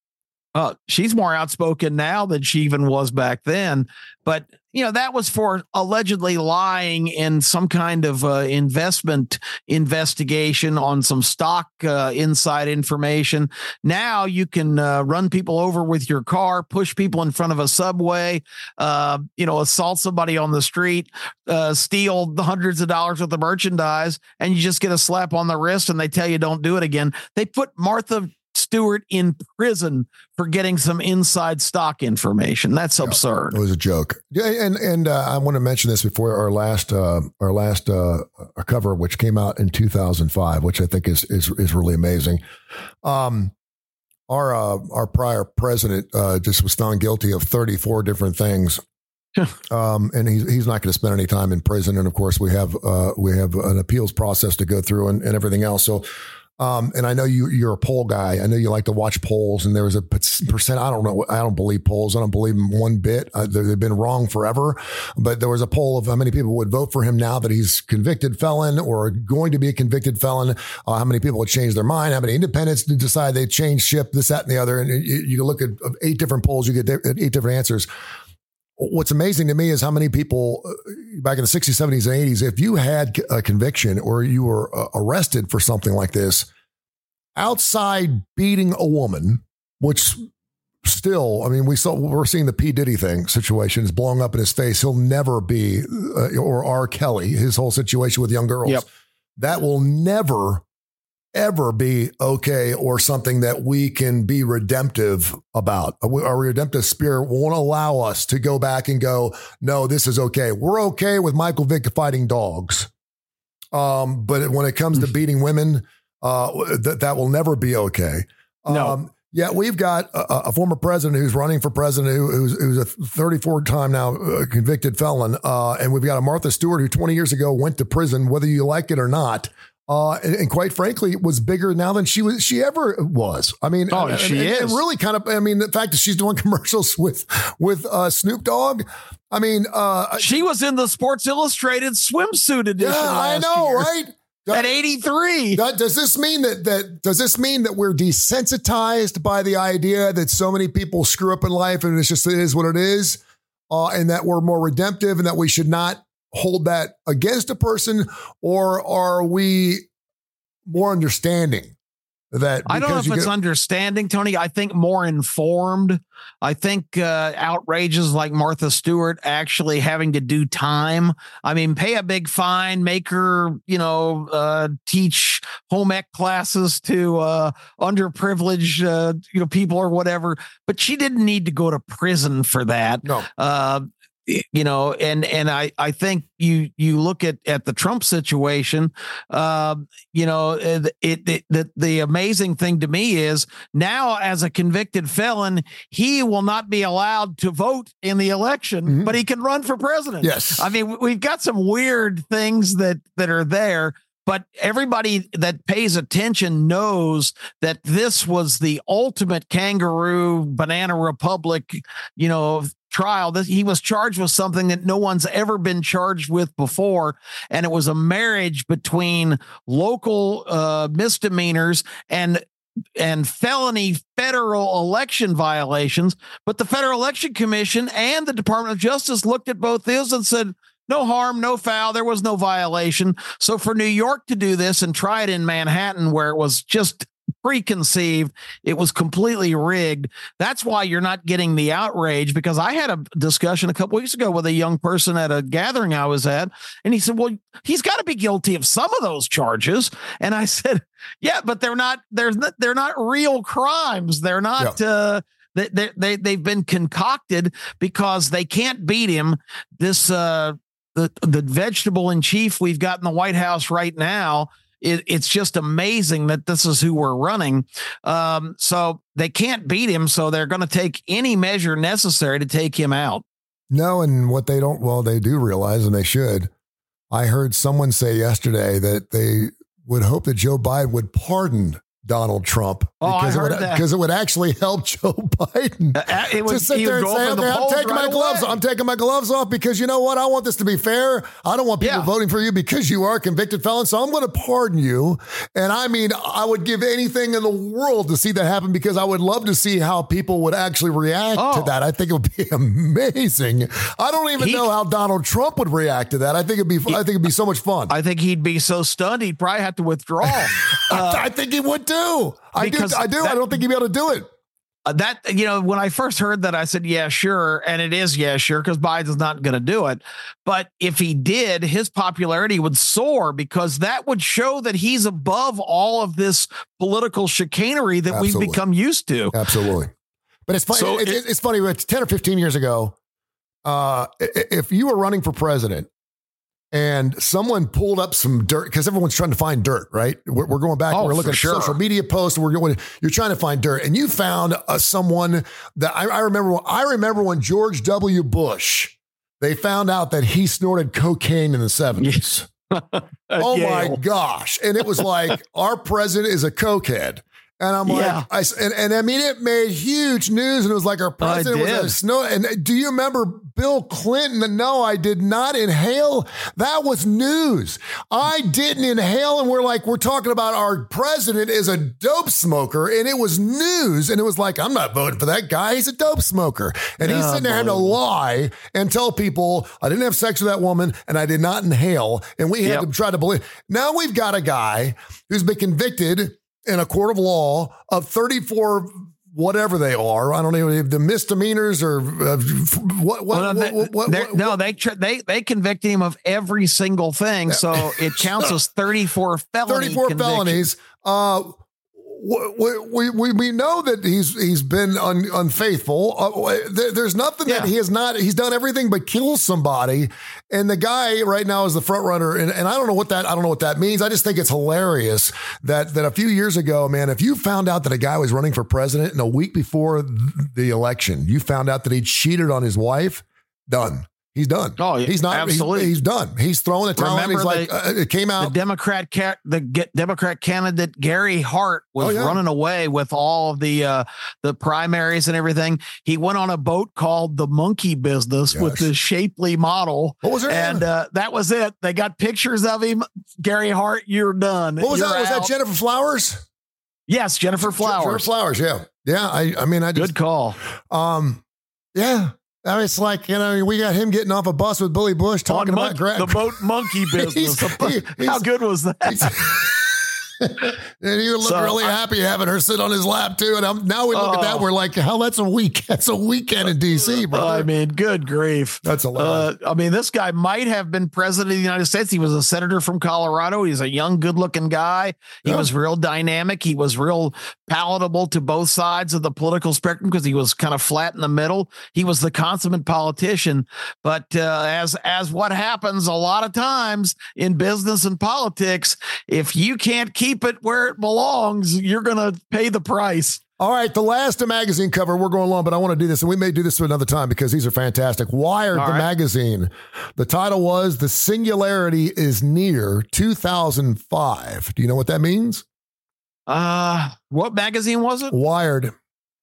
Uh, she's more outspoken now than she even was back then. But, you know, that was for allegedly lying in some kind of uh, investment investigation on some stock uh, inside information. Now you can uh, run people over with your car, push people in front of a subway, uh, you know, assault somebody on the street, uh, steal the hundreds of dollars worth of merchandise, and you just get a slap on the wrist and they tell you don't do it again. They put Martha Stewart in prison for getting some inside stock information. That's yeah, absurd. It was a joke. Yeah, and and uh, I want to mention this before our last uh, our last uh, cover, which came out in two thousand five, which I think is is is really amazing. Um, our uh, our prior president uh, just was found guilty of thirty-four different things. um, and he's he's not going to spend any time in prison. And of course, we have uh, we have an appeals process to go through and, and everything else. So. Um, and I know you, you're a poll guy. I know you like to watch polls, and there was a percent. I don't know. I don't believe polls. I don't believe them one bit. Uh, they've been wrong forever. But there was a poll of how many people would vote for him now that he's convicted felon or going to be a convicted felon. Uh, how many people would change their mind? How many independents decide they change ship, this, that, and the other. And you, you look at eight different polls, you get eight different answers. What's amazing to me is how many people back in the sixties, seventies, and eighties, if you had a conviction or you were arrested for something like this, outside beating a woman, which still, I mean, we saw, we're seeing the P. Diddy thing situation is blowing up in his face. He'll never be, uh, or R. Kelly, his whole situation with young girls. Yep. That will never ever be okay, or something that we can be redemptive about. Our redemptive spirit won't allow us to go back and go, no, this is okay. We're okay with Michael Vick fighting dogs. Um, but when it comes to beating women, uh, that, that will never be okay. No. Um, yeah, we've got a, a former president who's running for president, who, who's, who's a thirty-four time now uh, convicted felon. Uh, and we've got a Martha Stewart who twenty years ago went to prison, whether you like it or not. Uh, and, and quite frankly, it was bigger now than she was, she ever was. I mean, oh, and, she and, is and really kind of, I mean, the fact that she's doing commercials with, with, uh, Snoop Dogg. I mean, uh, she was in the Sports Illustrated swimsuit edition. Yeah, I know, year. right? At eighty-three. That, does this mean that, that, does this mean that we're desensitized by the idea that so many people screw up in life and it's just, it is what it is? Uh, and that we're more redemptive and that we should not hold that against a person? Or are we more understanding that? I don't know if it's get- understanding, Tony. I think more informed. I think uh, outrages like Martha Stewart actually having to do time. I mean, pay a big fine, make her, you know, uh, teach home ec classes to uh, underprivileged, uh, you know, people or whatever. But she didn't need to go to prison for that. No. Uh, you know, and and I, I think you you look at, at the Trump situation, uh, you know, it, it the, the amazing thing to me is now as a convicted felon, he will not be allowed to vote in the election, mm-hmm. but he can run for president. Yes. I mean, we've got some weird things that that are there. But everybody that pays attention knows that this was the ultimate kangaroo banana republic, you know, trial. That he was charged with something that no one's ever been charged with before. And it was a marriage between local uh, misdemeanors and and felony federal election violations. But the Federal Election Commission and the Department of Justice looked at both these and said, no harm, no foul. There was no violation. So for New York to do this and try it in Manhattan, where it was just preconceived, it was completely rigged. That's why you're not getting the outrage, because I had a discussion a couple weeks ago with a young person at a gathering I was at, and he said, well, he's got to be guilty of some of those charges. And I said, yeah, but they're not, they're not, they're not real crimes. They're not, yeah. uh, they, they, they, they've been concocted because they can't beat him. This, uh, The the vegetable in chief we've got in the White House right now, it, it's just amazing that this is who we're running. Um, so they can't beat him, so they're going to take any measure necessary to take him out. No, and what they don't, well, they do realize, and they should. I heard someone say yesterday that they would hope that Joe Biden would pardon Donald Trump oh, because, I it would, heard that. because it would actually help Joe Biden uh, it would, to sit there and say, okay, I'm taking right my gloves off. I'm taking my gloves off because you know what? I want this to be fair. I don't want people yeah. voting for you because you are a convicted felon. So I'm going to pardon you. And I mean, I would give anything in the world to see that happen because I would love to see how people would actually react oh. to that. I think it would be amazing. I don't even he, know how Donald Trump would react to that. I think it'd be, he, I think it'd be so much fun. I think he'd be so stunned. He'd probably have to withdraw. uh, I think he would too. I do. I do. That, I don't think he'd be able to do it. Uh, that, you know, when I first heard that, I said, yeah, sure. And it is, yeah, sure, because Biden's not going to do it. But if he did, his popularity would soar because that would show that he's above all of this political chicanery that Absolutely. we've become used to. Absolutely. But it's funny. So it, it, it's funny. ten or fifteen years ago, uh, if you were running for president, and someone pulled up some dirt because everyone's trying to find dirt, right? We're, we're going back. Oh, and we're looking at sure. social media posts. And we're going. You're trying to find dirt, and you found uh, someone that I, I remember. I remember when George W. Bush, they found out that he snorted cocaine in the seventies. Oh Yale. my gosh! And it was like our president is a cokehead. And I'm like, yeah. I, and, and I mean, it made huge news. And it was like our president was a snow. And do you remember Bill Clinton? No, I did not inhale. That was news. I didn't inhale. And we're like, we're talking about our president is a dope smoker. And it was news. And it was like, I'm not voting for that guy. He's a dope smoker. And he's oh, sitting there having to lie and tell people I didn't have sex with that woman and I did not inhale. And we had yep. to try to believe. Now we've got a guy who's been convicted in a court of law of thirty-four, whatever they are. I don't know the misdemeanors or uh, what, what, well, no, what, what, what, No, they, they, they convicted him of every single thing. So it counts as thirty-four felonies. thirty-four felonies. Uh, we, we, we know that he's, he's been un, unfaithful. Uh, there, there's nothing yeah. that he has not, he's done everything but kill somebody. And the guy right now is the front runner. And, and I don't know what that, I don't know what that means. I just think it's hilarious that, that a few years ago, man, if you found out that a guy was running for president and a week before the election, you found out that he cheated on his wife, done. He's done. Oh, he's not. Absolutely. He's, he's done. He's throwing the towel. He's the, like, uh, it came out. The Democrat, ca- the Democrat candidate Gary Hart was oh, yeah. running away with all of the uh, the primaries and everything. He went on a boat called the Monkey Business yes. with this shapely model. What was her and name? Uh, that was it. They got pictures of him. Gary Hart, you're done. What was you're that? out. Was that Jennifer Flowers? Yes, Jennifer Flowers. Jennifer Flowers. Yeah, yeah. I, I mean, I just good call. Um, yeah. I mean, it's like, you know, we got him getting off a bus with Billy Bush talking mon- about gra- the boat monkey business. he's, he, How he's, good was that? And you look So, really I- happy having her sit on his lap too. And I'm, now we look at that, Oh. we're like, hell, that's a week. That's a weekend in D C, bro. I mean, good grief. That's a lot. Uh, I mean, this guy might have been president of the United States. He was a senator from Colorado. He's a young, good-looking guy. He Yeah. was real dynamic. He was real palatable to both sides of the political spectrum because he was kind of flat in the middle. He was the consummate politician. But uh, as as what happens a lot of times in business and politics, if you can't keep it where it belongs, you're going to pay the price. All right, the last magazine cover, we're going long, but I want to do this, and we may do this another time because these are fantastic. Wired, All the right. magazine. The title was The Singularity is Near two thousand five. Do you know what that means? Uh, what magazine was it? Wired.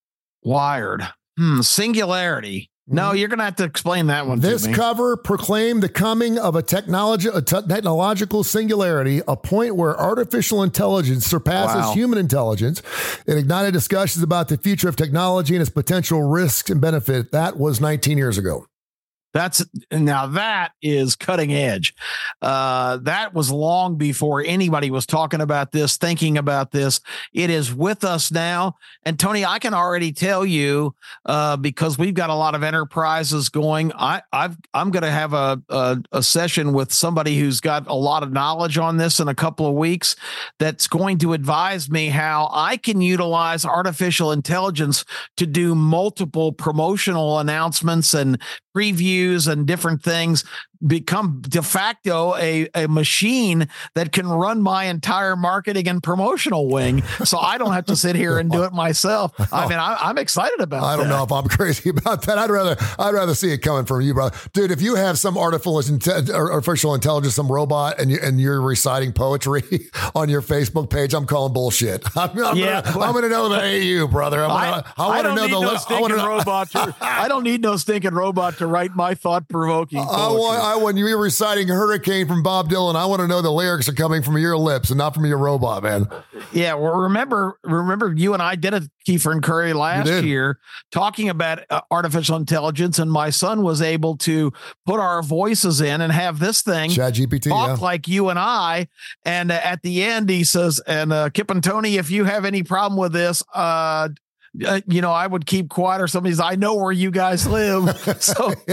Wired. Hmm, Singularity. No, you're going to have to explain that one This to me. cover proclaimed the coming of a, technology, a te- technological singularity, a point where artificial intelligence surpasses Wow. human intelligence. It ignited discussions about the future of technology and its potential risks and benefit. That was nineteen years ago. That's now that is cutting edge. Uh, that was long before anybody was talking about this, thinking about this. It is with us now. And Tony, I can already tell you, uh, because we've got a lot of enterprises going. I, I've, I'm going to have a, a, a session with somebody who's got a lot of knowledge on this in a couple of weeks that's going to advise me how I can utilize artificial intelligence to do multiple promotional announcements and previews and different things, become de facto a, a machine that can run my entire marketing and promotional wing. So I don't have to sit here and do it myself. I mean, I, I'm excited about I don't that. know if I'm crazy about that. I'd rather I'd rather see it coming from you, brother. Dude, if you have some artificial inte- or artificial intelligence, some robot, and you and you're reciting poetry on your Facebook page, I'm calling bullshit. I'm, I'm Yeah, gonna, well- I'm gonna know the A U, brother. I'm I, gonna, I, I want to don't know need the no li- I stinking want to know. robot. To, I don't need no stinking robot to write my thought-provoking I poetry. want, I, when you're reciting Hurricane from Bob Dylan, I want to know the lyrics are coming from your lips and not from your robot, man. Yeah, well, remember, remember, you and I did a Kiefer and Curry last did. year talking about uh, artificial intelligence, and my son was able to put our voices in and have this thing Chat G P T, talk yeah. like you and I. And uh, at the end, he says, "And uh, Kip and Tony, if you have any problem with this, uh, uh, you know, I would keep quiet." Or somebody says, "I know where you guys live." So. Yeah.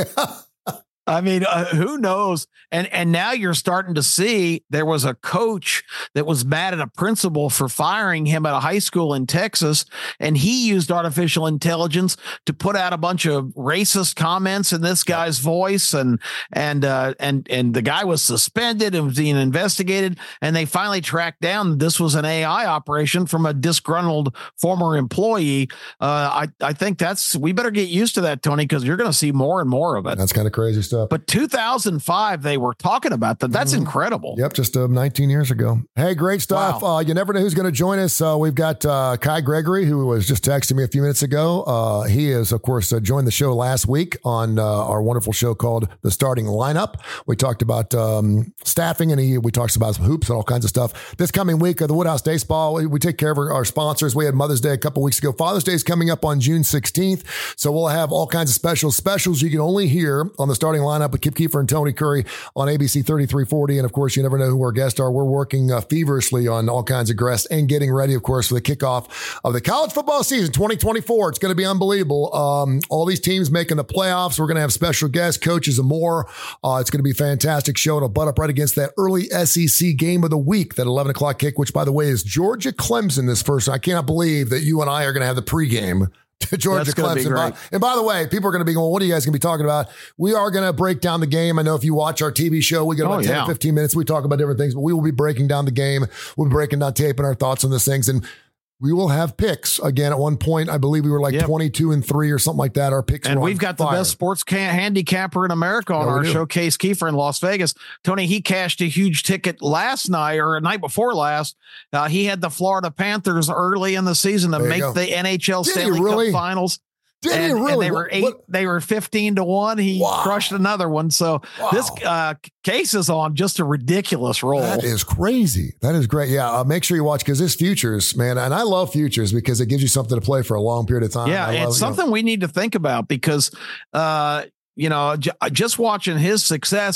I mean, uh, who knows? And and now you're starting to see there was a coach that was mad at a principal for firing him at a high school in Texas, and he used artificial intelligence to put out a bunch of racist comments in this guy's voice, and and uh, and and the guy was suspended and was being investigated, and they finally tracked down that this was an A I operation from a disgruntled former employee. Uh, I I think that's we better get used to that, Tony, because you're going to see more and more of it. That's kind of crazy stuff. But two thousand five, they were talking about that. That's Mhm. incredible. Yep, just uh, nineteen years ago. Hey, great stuff. Wow. Uh, you never know who's going to join us. Uh, we've got uh, Kai Gregory, who was just texting me a few minutes ago. Uh, he is, of course, uh, joined the show last week on uh, our wonderful show called The Starting Lineup. We talked about um, staffing, and he, we talked about some hoops and all kinds of stuff. This coming week, uh, the Woodhouse Day Spa, we, we take care of our, our sponsors. We had Mother's Day a couple weeks ago. Father's Day is coming up on June sixteenth. So we'll have all kinds of specials, specials you can only hear on The Starting Lineup with Kip Kiefer and Tony Curry on A B C thirty-three forty. And of course, you never know who our guests are. We're working uh, feverishly on all kinds of guests and getting ready, of course, for the kickoff of the college football season twenty twenty-four. It's going to be unbelievable. Um, all these teams making the playoffs. We're going to have special guests, coaches, and more. Uh, it's going to be a fantastic show. It'll butt up right against that early S E C game of the week, that eleven o'clock kick, which, by the way, is Georgia Clemson this first. I cannot believe that you and I are going to have the pregame to Georgia That's gonna be Clemson. great. By- And by the way, people are going to be going, what are you guys going to be talking about? We are going to break down the game. I know if you watch our T V show, we get about Oh, ten yeah. to fifteen minutes. We talk about different things, but we will be breaking down the game. We'll be breaking down tape and our thoughts on these things. And we will have picks again. At one point, I believe we were like Yep. twenty-two and three or something like that. Our picks And were on we've got the fire. best sports can- handicapper in America on Yeah, we our do. showcase, Kiefer in Las Vegas. Tony, he cashed a huge ticket last night or a night before last. Uh, he had the Florida Panthers early in the season to There you make go. the N H L Did he Stanley really? Cup Finals. Did and, he and really? they were What- eight. what- They were fifteen to one. He Wow. crushed another one. So Wow. this uh, case is on just a ridiculous roll. That is crazy. That is great. Yeah, uh, make sure you watch because this futures, man, and I love futures because it gives you something to play for a long period of time. Yeah, I love, it's you know, something we need to think about because, uh, you know, j- just watching his success and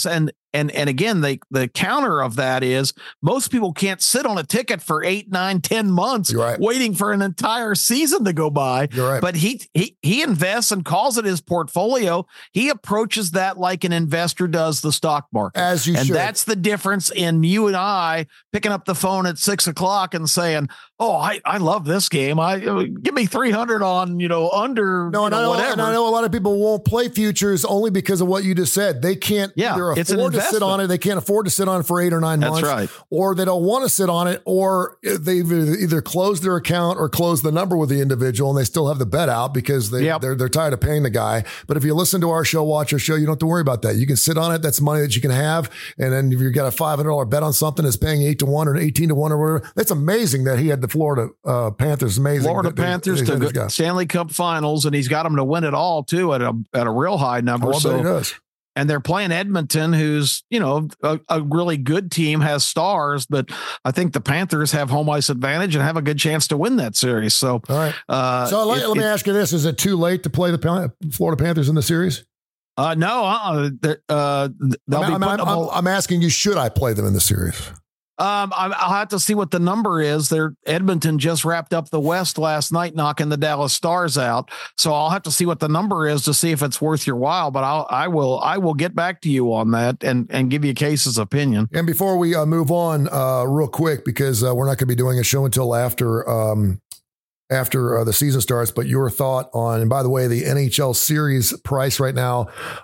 And and again, the the counter of that is most people can't sit on a ticket for eight, nine, ten months right. waiting for an entire season to go by. You're right. But he he he invests and calls it his portfolio. He approaches that like an investor does the stock market. As you and should. That's the difference in you and I picking up the phone at six o'clock and saying, "Oh, I, I love this game. I uh, give me three hundred on you know under no, and, you know, I know, whatever." and I know a lot of people won't play futures only because of what you just said. They can't Yeah, either it's an afford to sit investment. on it. They can't afford to sit on it for eight or nine That's months, right. or they don't want to sit on it, or they've either closed their account or closed the number with the individual, and they still have the bet out because they Yep. they're they're tired of paying the guy. But if you listen to our show, watch our show, you don't have to worry about that. You can sit on it. That's money that you can have, and then if you've got a five hundred dollar bet on something that's paying eight to one or eighteen to one or whatever, that's amazing that he had the Florida uh, Panthers. Amazing, Florida that they- Panthers they- to they- go- Stanley Cup Finals, and he's got them to win it all too at a at a real high number. Oh, I bet so he does. and they're playing Edmonton, who's, you know, a, a really good team, has stars, but I think the Panthers have home ice advantage and have a good chance to win that series. So, All right. uh, So let, it- let me it- ask you this. Is it too late to play the Pan- Florida Panthers in the series? uh, no, uh, uh, they'll I'm, be I'm, putting I'm, them all- I'm asking you, should I play them in the series? Um, I- I'll have to see what the number is. There, Edmonton just wrapped up the West last night, knocking the Dallas Stars out. So I'll have to see what the number is to see if it's worth your while. But I'll, I will, I will get back to you on that and and give you Case's opinion. And before we uh, move on, uh, real quick, because uh, we're not going to be doing a show until after um, after uh, the season starts, but your thought on, and by the way, the N H L series price right now,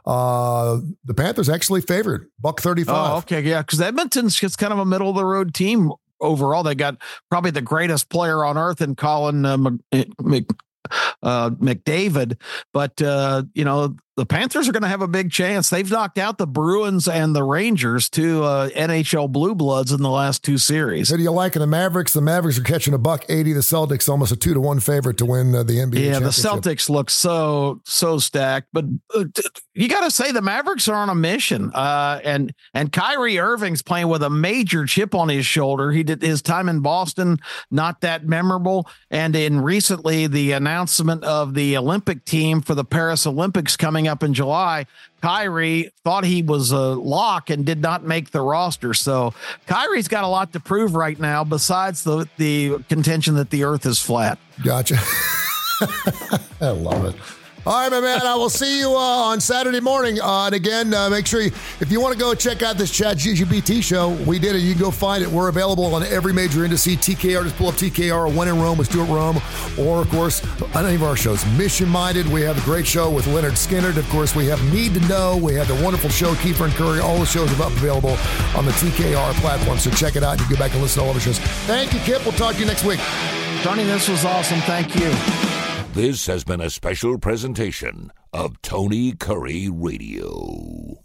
uh, the Panthers actually favored buck thirty-five. Oh, okay, yeah, because Edmonton's just kind of a middle of the road team overall. They got probably the greatest player on earth in Colin uh, Mc, Mc, uh, McDavid, but uh, you know. The Panthers are going to have a big chance. They've knocked out the Bruins and the Rangers, two uh, N H L Blue Bloods in the last two series. Who do you like in the Mavericks? The Mavericks are catching a buck eighty. The Celtics almost a two to one favorite to win uh, the N B A Yeah, the championship. Celtics look so so stacked, but uh, t- you got to say the Mavericks are on a mission. Uh, and and Kyrie Irving's playing with a major chip on his shoulder. He did his time in Boston not that memorable, and in recently the announcement of the Olympic team for the Paris Olympics coming up in July, Kyrie thought he was a lock and did not make the roster. So Kyrie's got a lot to prove right now, besides the the contention that the Earth is flat. Gotcha. I love it. All right, my man. I will see you uh, on Saturday morning. Uh, and again, uh, make sure you, if you want to go check out this Chat G G B T show, we did it. You can go find it. We're available on every major indice. T K R, just pull up T K R, When in Rome with Stuart Rome, or of course, on any of our shows. Mission Minded, we have a great show with Leonard Skinner. Of course, we have Need to Know. We have the wonderful show, Kiefer and Curry. All the shows are up available on the T K R platform. So check it out. You can go back and listen to all of our shows. Thank you, Kip. We'll talk to you next week. Tony, this was awesome. Thank you. This has been a special presentation of Tony Curry Radio.